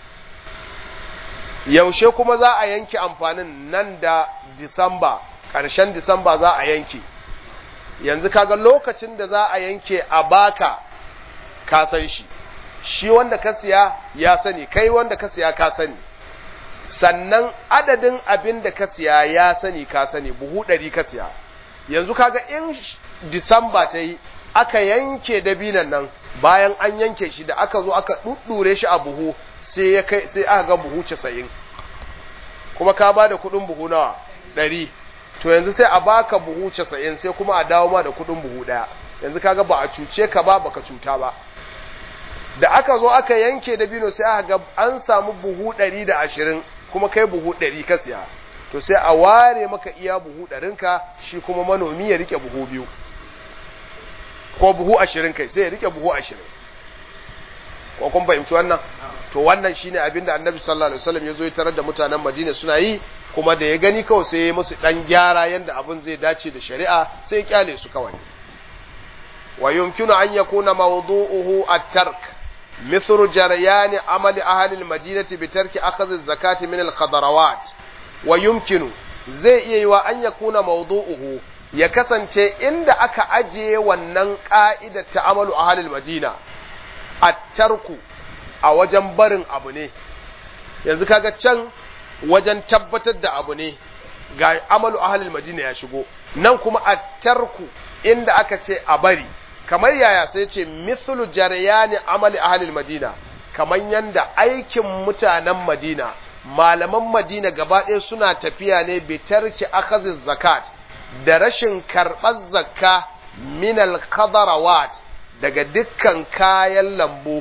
yaushe kuma za a yanke amfanin? Nan da Disamba, ƙarshen Disamba za a yanke. Yanzu kaga lokacin da za a yanke a baka, ka san shi, shi wanda ka siya ya sani, kai wanda ka siya ka sani, sannan adadin abin da ka siya ya sani ka sani, buhu 100 ka siya. yanzu kaga in Disamba ta yi aka yanke dabinan nan, bayan an yanke shi da aka zo aka ɗuɗɗure shi a buhu sai aka ga buhu 90, kuma ka ba da kuɗin buhu nawa 100, to yanzu sai a baka buhu 90 sai kuma a dawo ma da kuɗin buhu ɗaya. Yanzu kaga ba a cuce ka ba, baka cuta ba. Da aka zo aka yanke dabino sai aka ga an samu buhu 120 kuma kai buhu 100 ka siya, to sai a ware maka iya buhu 100 ka, shi kuma manomi ya rike buhu 2 ko buhu 20 kai sai ya rike buhu 20. ko kun fahimci wannan? To wannan shine abinda Annabi sallallahu alaihi wasallam yazo ya tarar da mutanen Madina suna yi, kuma da ya gani kawai sai ya musu dan gyara yanda abin zai dace da shari'a, sai ya kyale su kawai. wa yumkinu an yakuna mawdu'uhu at-tark mithlu jaryan amali ahli al-madinati bi tarki akhdh az-zakati min al-khadarawat. wa yumkinu zai iya yiwa an yakuna mawdu'uhu ya kasance inda aka ajiye wannan ka'idar ta'amalu ahli al-madina at-tarku a wajen barin abu ne. Yanzu kaga can wajen tabbatar da abu ne ga amalu ahlul madina ya shigo, nan kuma at-tarku inda aka ce a bari, kamar yaya sai ce mithlu jaryani amali ahlul madina, kamar yanda aikin mutanen Madina, malaman Madina gaba ɗaya suna tafiya ne bi tarki akhaziz zakat, da rashin karɓar zakka min al-khadarawat, daga dukkan kayan lambu.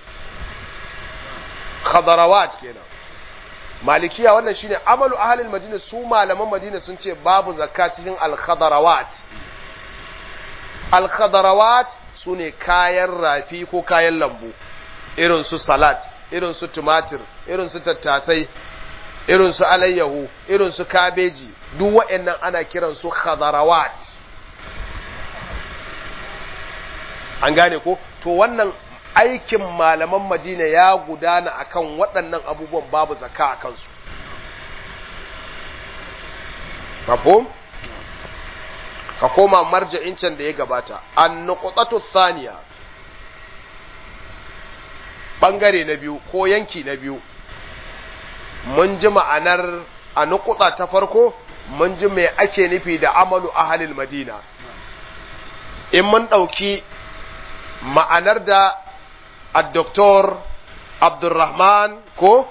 Khadarawat kenan. Malikiya wannan shine amalu ahlul madina, su malaman Madina sun ce babu zakka cikin al-khadarawat. Al-khadarawat sune kayan rafi ko kayan lambu, irin su salat, irin su tumatir, irin su tattasai, irin su alayyahu, irin su kabeji, duk waɗannan ana kiran su khadarawat. An gane ko? To wannan aikin malaman Madina ya gudana akan waɗannan abubuwan, babu zakka a kansu. Mafhum? Ka koma marja'in can da ya gabata. An-nuqtatu thaniya, bangare na biyu ko yanki na biyu. Mun ji ma'anar a nuqta ta farko, mun ji me ake nufi da amalu ahlil Madina. In mun ɗauki ma'anar da الدكتور عبد الرحمن ko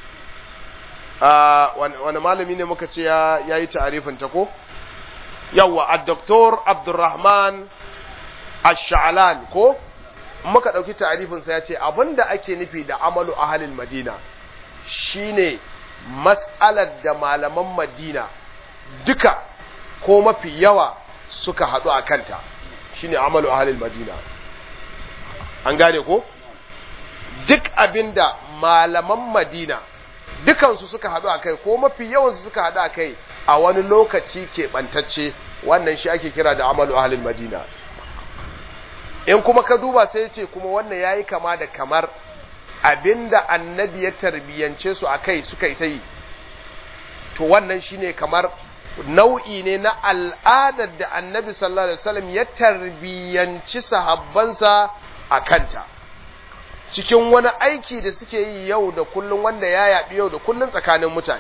wani malami ne muka ce ya yi ta'arifin ta ko yawa الدكتور عبد الرحمن الشعلان ko muka dauki ta'arifin sa yace abinda ake nufi da amalu ahlil madina shine mas'alar da malaman Madina duka ko mafi yawa suka hadu a kanta, shine amalu ahlil madina. An gane ko? Duk abinda malaman Madina dukansu suka haɗu a kai ko mafi yawansu suka haɗu a kai a wani lokaci keɓantacce, wannan shi ake kira da amalu ahlul Madina. In kuma ka duba sai ce kuma wannan yayi kama da kamar abinda annabi ya tarbiyance su a kai suka yi ta yi, to wannan shine kamar nau'i ne na al'adar da annabi sallallahu alaihi wasallam ya tarbiyanci sahabbansa a kanta, cikin wani aiki da suke yi yau da kullum wanda ya yaɓi yau da kullum tsakanin mutane.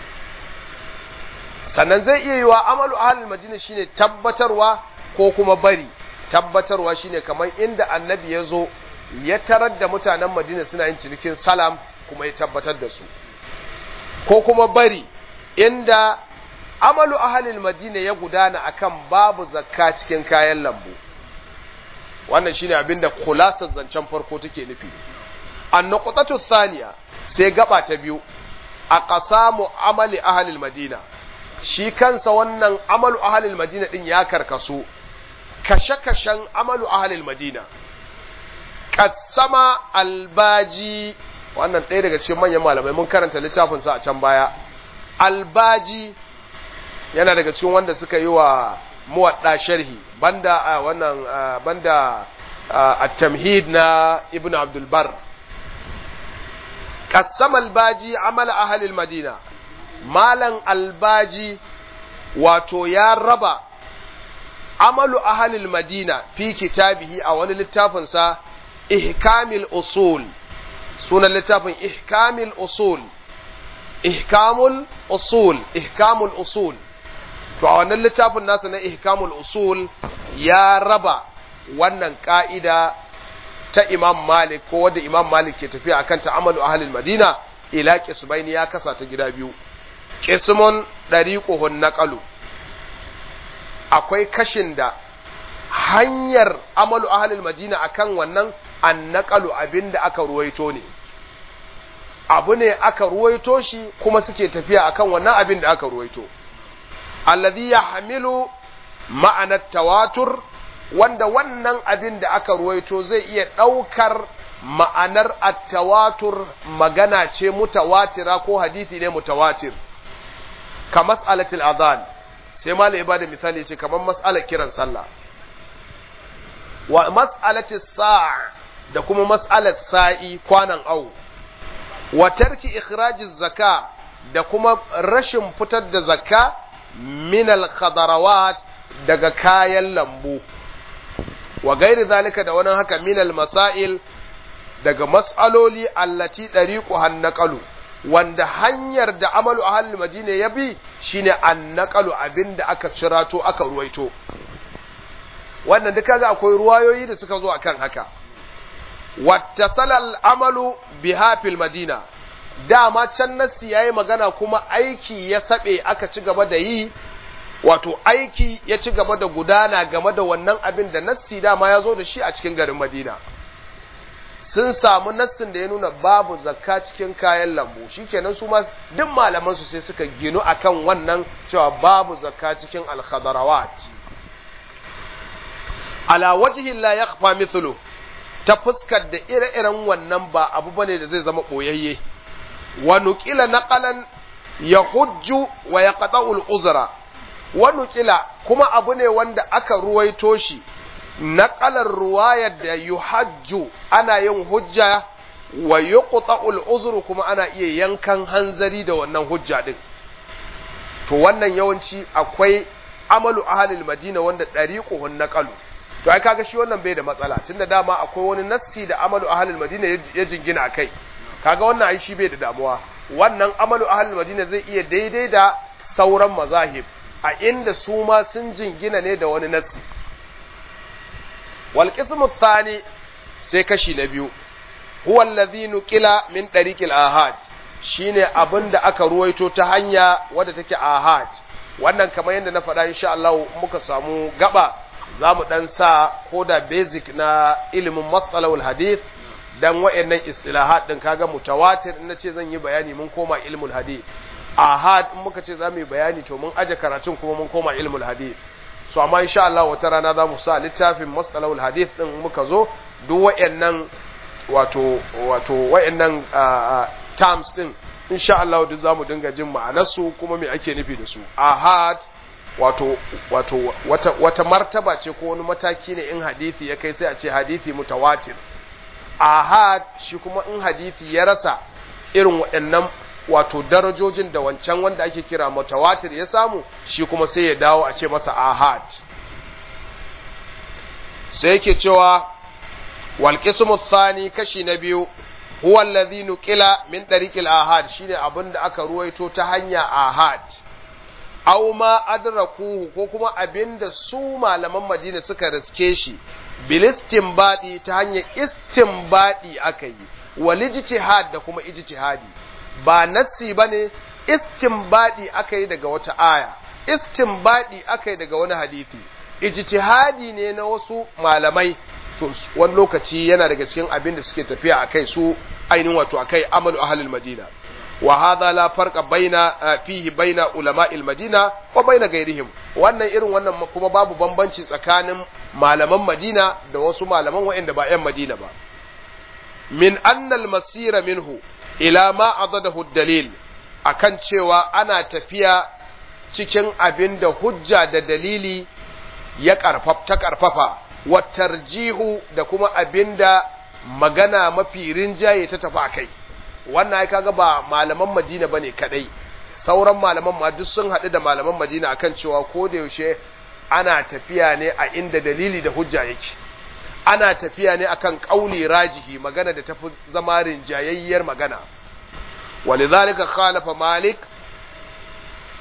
Sannan zai iya yiwa amalu ahlul madina shine tabbatarwa ko kuma bari. Tabbatarwa shine kamar inda annabi ya zo ya tarar da mutanen Madina suna yin cinikin salam kuma ya tabbatar da su, ko kuma bari inda amalu ahlul madina ya gudana akan babu zakka cikin kayan lambu. Wannan shine abinda khulasar zancen farko take nufi. An-nuqtatu thaniya, sai gaba ta biyu, aqsamu amali ahlil madina. Shi kansa wannan amalu ahlil madina din ya karkasu kashe-kashen amalu ahlil madina. Qassama al-baji, wannan ɗaya daga cikin manyan malamai, mun karanta littafin sa a can baya. Al-baji yana daga cikin wanda suka yi wa muwadda sharhi, banda wannan banda at-tamhid na ibn abdul bar. Qassama al-baji amala ahli al-madina, malan al-baji wato ya raba amalu ahli al-madina fi kitabihi a wani littafin sa ihkamil usul. Sunan littafin ihkamul usul, ihkamul usul to a wannan littafin nasa na ihkamul usul ya raba wannan ka'ida ta Imam Malik ko wanda Imam Malik ke tafiya akan ta'amalu ahlul Madina ila qismaini, ya kasa ta gida biyu. Qismun dariquhun naqalu, akwai kashin da hanyar amalu ahlul Madina akan wannan annaqalu, abinda aka ruwaito ne, abu ne aka ruwaito shi kuma suke tafiya akan wannan abin da aka ruwaito. Alladhi yahmilu ma'anar tawatur, wanda wannan abin da aka ruwaito zai iya ɗaukar ma'anar at-tawatur, magana ce mutawatira ko hadisi ne mutawatir. Ka mas'alatul adhan, sai malai ba da misali ce kamar mas'alar kiran sallah, wa mas'alatis sa' da kuma mas'alar sa'i, kwanan au, wa tarki ikhrajiz zaka, da kuma rashin fitar da zakka min al-khadarawat, daga kayan lambu, wa gairi zalika, da wani haka min al-masail, daga mas'aloli allati dariquhan naqalu, wanda hanyar da amalu ahlul madina ya bi shine an-naqalu, abinda aka cirato aka ruwaito. Wannan duka ga akwai ruwayoyi da suka zo akan haka. wattasala al'amalu biha fil madina, dama can nassi yayi magana kuma aiki ya sabe aka ci gaba da yi, wato aiki ya ci gaba da gudana game da wannan abin da nassi dama ya zo da shi a cikin garin Madina. Sun samu nassin da ya nuna babu zakka cikin kayan lambu, shikenan su ma duk malaman su sai suka ginu akan wannan cewa babu zakka cikin al-khadarawat. Ala wajhi la yakhfa mithlu, ta fuskar da ire-iren wannan ba abu bane da zai zama boyayye. Wa nuqila naqalan yahujju wa yaqta'u al-uzra, wa nuqila kuma abu ne wanda aka ruwaito shi, naqalar ruwayar da yuhajju ana yin hujja, wa yuqta'u al-uzru kuma ana iya yankan hanzari da wannan hujja din. To wannan yawanci akwai amalu ahlul madina wanda dariquhun naqalu, to ai kaga shi wannan bai da matsala, tunda dama akwai wani nassi da amalu ahlul madina ya jingina akai, kaga wannan ai shi bai da damuwa. Wannan amalu ahlul madina zai iya daidai da sauran mazahib a inda su ma sun jingina ne da wani nassi. Wal qismu thani, sai kashi na biyu, huwa allazi nuqila min tariqil ahad, shine abinda aka ruwaito ta hanya wadda take ahad. Wannan kamar yadda na faɗa insha Allah muka samu gaba za mu ɗan sa koda basic na ilimin matsalawul hadith, dan wa'annan istilahat ɗin kaga mutawatir in nace zan yi bayani mun koma ilmul hadith, ahad in muka ce za mu yi bayani to mun aje karatun kuma mun koma ilmul hadith. So amma insha Allah wata rana za mu sa littafin matsalawul hadith ɗin muka zo duk wa'annan wato wa'annan terms ɗin insha Allah duk za mu dinga jin ma'anarsu kuma me ake nufi da su. Ahad wata martaba ce ko wani mataki ne in hadisi ya kai sai a ce hadisi mutawatir. Ahad shi kuma in hadisi ya rasa irin waɗannan wato darajojin da wancan wanda ake kira mutawatir ya samu, shi kuma sai ya dawo a ce masa ahad. Sai yake cewa wal qismu thani, kashi na biyu, huwa alladhi nuqila min tariqil ahad, shine abinda aka ruwaito ta hanya ahad. Aw ma adrakuhu, ko kuma abinda su malaman Madina suka riske shi, bil istinbadi, ta hanyar istinbadi akai, wal ijtihad, da kuma ijtihadi. Ba nassi bane, istinbadi akai daga wata aya, istinbadi akai daga wani hadisi, ijtihadi ne na wasu malamai. To wani lokaci yana daga cikin abinda suke tafiya akai su ainihin wato akai amalu ahlul Madina. Wa hadha la farqa fihi baina ulama'il Madina wa baina ghairihim, wannan irin wannan kuma babu bambanci tsakanin malaman Madina da wasu malaman waɗanda ba ƴan Madina ba. Min anna al-masira minhu ila ma adadahu ad-dalil, akan cewa ana tafiya cikin abinda hujja da dalili ya karfafa, wa tarjihu, da kuma abinda magana mafi rinjaye ta tafi akai. Wannan ai kaga ba malaman Madina bane kadai, sauran malaman ma duk sun haɗu da malaman Madina akan cewa ko da yaushe ana tafiya ne a inda dalili da hujja yake, ana tafiya ne akan kauli rajihi, magana da tafi zama rinjayayyar magana. Walidhalika khalafa Malik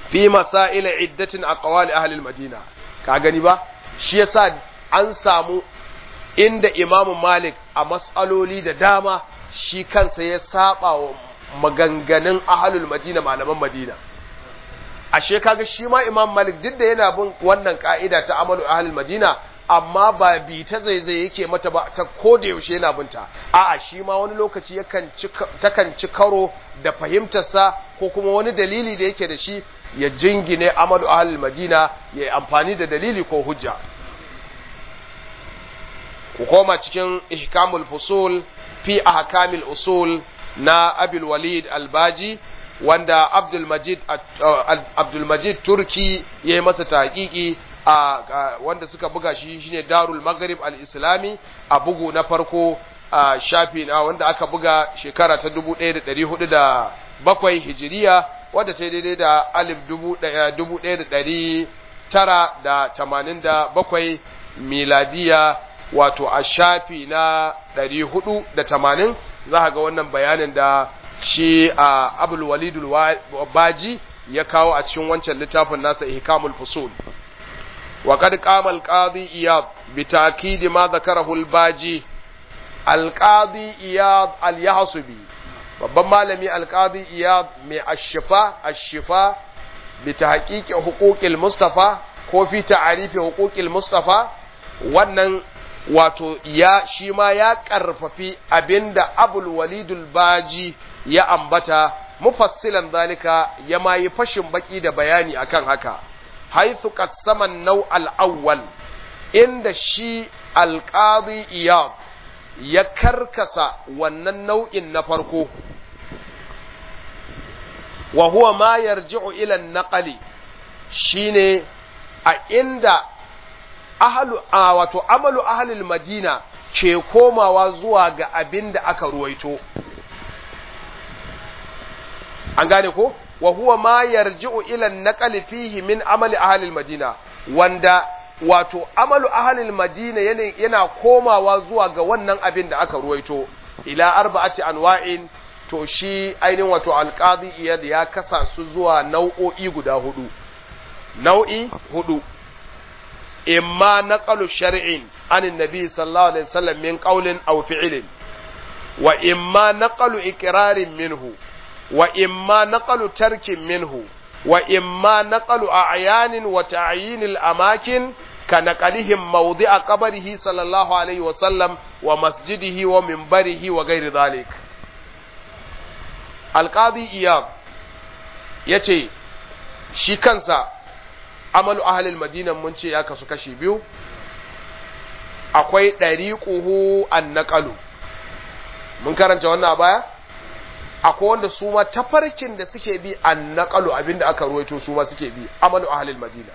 fi masail iddatin aqwali ahli al-madina. Ka gani ba, shi yasa an samu inda Imam Malik a mas'aloli da dama shi kansa ya saba wa maganganun ahlul madina, malaman madina. Ashe kaga shi ma Imam Malik duk da yana bin wannan ka'ida ta amalu ahlul madina, amma ba bi ta zaizai yake mata ba, ta koda yaushe yana binta. A'a, shi ma wani lokaci takan ci karo da fahimtarsa ko kuma wani dalili da yake da shi, ya jingine amalu ahlul madina, ya yi amfani da dalili ko hujja. Ku koma cikin ihkamul fusul fi ahkamil usul na Abul Walid al-Baji, wanda Abdul Majid Turki ya yi masa tahqiqi wanda suka buga shi shine Darul Maghrib al-Islami a bugu na farko shafi na wanda aka buga shekara ta 1407 Hijiriya, wanda ta daidai da 1987 miladiya, wato a shafi na 480 za ga wannan bayanin da shi Abul Walid al-Baji ya kawo a cikin wancan littafin nasa Ihkamul Fusul. Wa qad qama al-Qadi Iyad bi ta'kid ma dhakarahu al-Baji. Al-Qadi Iyad al-Yahsubi, babban malami al-Qadi Iyad mai ash-Shifa bi tahqiqi huquqil Mustafa ko fi ta'rifi huquqil Mustafa, wannan wato shi ma ya karfafi abinda Abul Walid al-Baji ya ambata, mufassilan zalika, ya ma yi fashin baki da bayani akan haka. Haythu qassama an-naw' al-awwal, inda shi al-Qadi Iyad ya karkasa wannan nau'in na farko, wa huwa ma yarji'u ila an-naqli, shine a inda wato amalu ahlul madina ke komawa zuwa ga abin da aka ruwaito. An gane ko? Wa huwa ma yarji'u ila an-naqli fihi min amali ahlul madina, wanda wato amalu ahlul madina yana komawa zuwa ga wannan abin da aka ruwaito. Ila arba'ati anwa'in, to shi ainihin wato al-Qadi Iyad ya kasa su zuwa nau'o'i guda hudu. Nau'i hudu. إما نقل شرع عن النبي صلى الله عليه وسلم من قول أو فعل، وإما نقل إقرار منه، وإما نقل ترك منه، وإما نقل أعيان وتعيين الأماكن كنقلهم موضع قبره صلى الله عليه وسلم ومسجده ومنبره وغير ذلك. القاضي إياب يتي شي كنسا amalu ahlil madina mun ce ya kasu kashi biyu. Akwai dariquhu an-naqalu, mun karanta wannan a baya. Akwai wanda su ma tafarkin da suke bi an-naqalu, abinda aka ruwaito su ma suke bi amalu ahlil madina.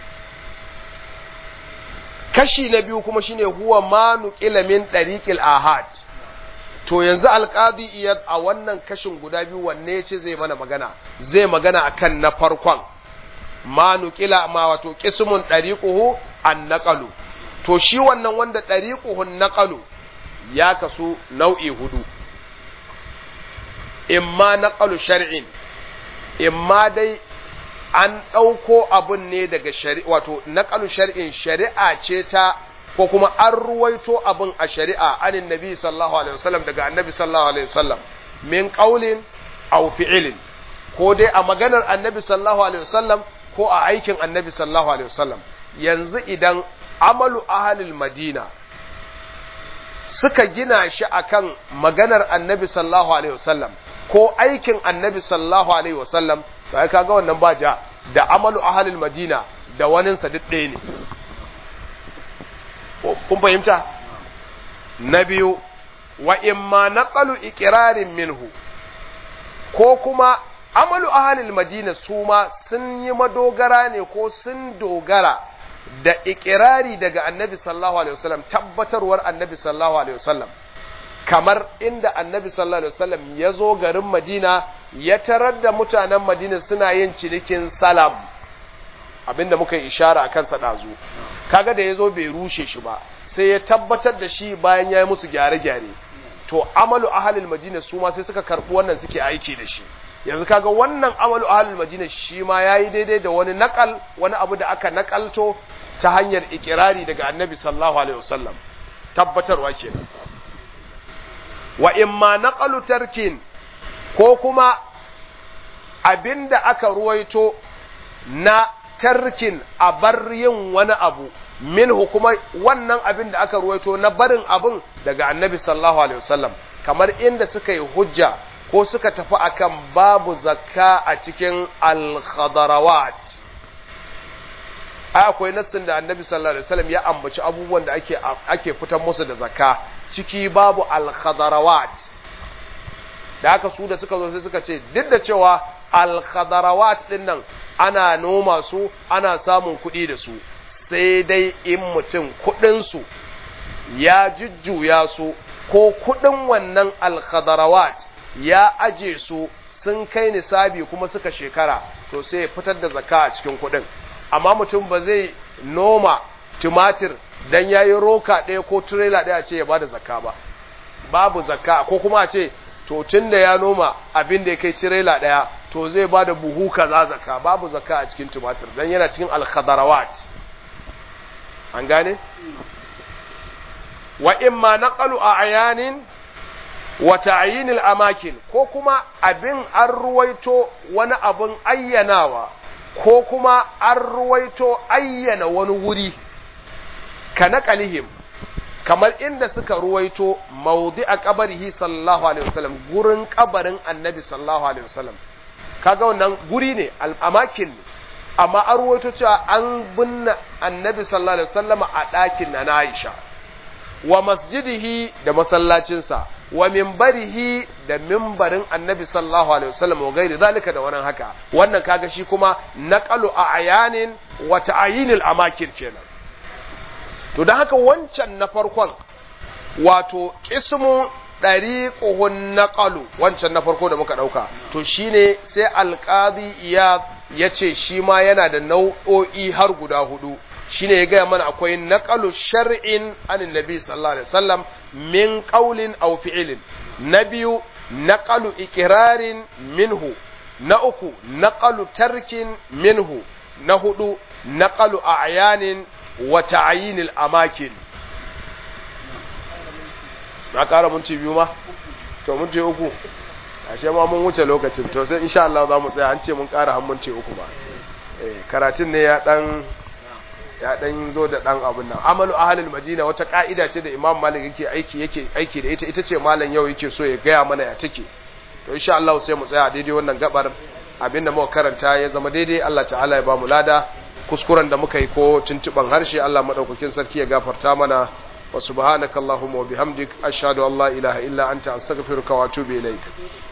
Kashi na biyu kuma shine huwa ma nuqila min dariqil ahad. To yanzu al-Qadi Iyad a wannan kashin guda biyu wanne yace zai mana magana? Zai magana akan na farkon, ma nuqila, ma wato qismun dariquhu an-naqalu. To shi wannan wanda dariquhu an-naqalu ya kasu nau'i hudu. Imma naqalu shar'in, imma dai an dauko abun ne daga shari'a, wato naqalu shar'in shari'a ce ta, ko kuma an ruwaito abun a shari'a anin nabi sallallahu alaihi wasallam, daga annabi sallallahu alaihi wasallam, min qaulin aw fi'lin, ko dai a maganar annabi sallallahu alaihi wasallam ko a aikin annabi sallallahu alaihi wasallam. Yanzu idan amalu ahlul madina suka gina shi akan maganar annabi sallallahu alaihi wasallam ko aikin annabi sallallahu alaihi wasallam, to ai kaga wannan ba ja da amalu ahlul madina da wanin sa duk ɗaya ne. Kun fahimta? Na biyu, wa imma naqalu iqrarin minhu, ko kuma amalu ahlil madina su ma sun yi madogara ne ko sun dogara da ikirari daga annabi sallallahu alaihi wasallam, tabbatarwar annabi sallallahu alaihi wasallam, kamar inda annabi sallallahu alaihi wasallam ya zo garin Madina ya tarar da mutanen Madina suna yin cinikin salam, abinda muka yi ishara akan sa dazu. Kaga da yazo bai rushe shi ba, sai ya tabbatar da shi bayan ya yi musu gyare-gyare. To amalu ahlil madina su ma sai suka karbi wannan suke aiki da shi. yanzu kaga wannan amalu ahlul madina shi ma yayi daidai da wani naqal, wani abu da aka nakalto ta hanyar ikirari daga annabi sallallahu alaihi wasallam, tabbatarwa kenan. Wa imma naqalu tarkin, ko kuma abinda aka ruwaito na tarkin a bar yin wani abu, minhu kuma wannan abin da aka ruwaito na barin abin daga annabi sallallahu alaihi wasallam, kamar inda suka yi hujja ko suka tafi akan babu zakka a cikin al-khadarawat. Akwai nassin da annabi sallallahu alaihi wasallam ya ambaci abubuwan da ake fitar musu da zakka, ciki babu al-khadarawat. Da haka su da suka zo sai suka ce duk da cewa al-khadarawat din nan ana noma su, ana samun kuɗi da su, sai dai in mutum kuɗinsu ya jujjuya su, ko kuɗin wannan al-khadarawat ya aje su sun kai nisabi kuma suka shekara, to sai ya fitar da zakka a cikin kuɗin. Amma mutum ba zai noma tumatir dan yayi roka ɗaya ko trailer ɗaya ce ya bada zakka ba, babu zakka. Ko kuma a ce to tunda ya noma abin da ya kai trailer ɗaya to zai bada buhu kaza zakka, babu zakka a cikin tumatir dan yana cikin al-khadarawat. An gane? Wa imma naqalu a'yanin wa ta'yin al-amakin, ko kuma abin an ruwaito wani abin ayyanawa, ko kuma an ruwaito ayyana wani wuri, ka naqalihim, kamar inda suka ruwaito mawdi'a qabrihi sallallahu alaihi wasallam, gurin kabarin annabi sallallahu alaihi wasallam. Kaga wannan guri ne, al-amakin ne, amma an ruwaito cewa an binne annabi sallallahu alaihi wasallam a ɗakin na Aisha, wa masjidihi da masallacinsa, wa minbarihi da minbarin annabi sallallahu alaihi wasallam, wa gairi zalika da wannan haka. Wannan kaga shi kuma naqalu a'yanin wa ta'yinil amakin kenan. To dan haka wancan na farkon, wato qismu dariquhun naqalu, wancan na farko da muka dauka, to shine sai alqadi ya ce shi ma yana da nau'o'i har guda hudu. Shine ya gaya mana akwai naqalu shar'in anin nabi sallallahu alaihi wasallam min qawlin aw fi'lin, na biyu naqalu iqrarin minhu, na uku naqalu tarkin minhu, na hudu naqalu a'yanin wa ta'yinil amakin. Na ƙara mun ci biyu ma? To mun ce uku. Ashe ma mun wuce lokacin, to sai insha Allah za mu tsaya, an ce mun ƙara har mun ce uku ba. Karatun ne ya dan zo da dan abun nan. Amalu ahlul madina wata ka'ida ce da Imam Malik yake aiki da ita ce malam yau yake so ya gaya mana ya take. To insha Allah sai mu tsaya daidai wannan gabar, abinda muka karanta ya zama daidai, Allah ta'ala ya ba mu lada. Kuskuren da muka yi ko tuntuban harshe, Allah madaukakin sarki ya gafarta mana. Wa subhanakallahumma wa bihamdik ashhadu an la ilaha illa anta astaghfiruka wa atubu ilaik.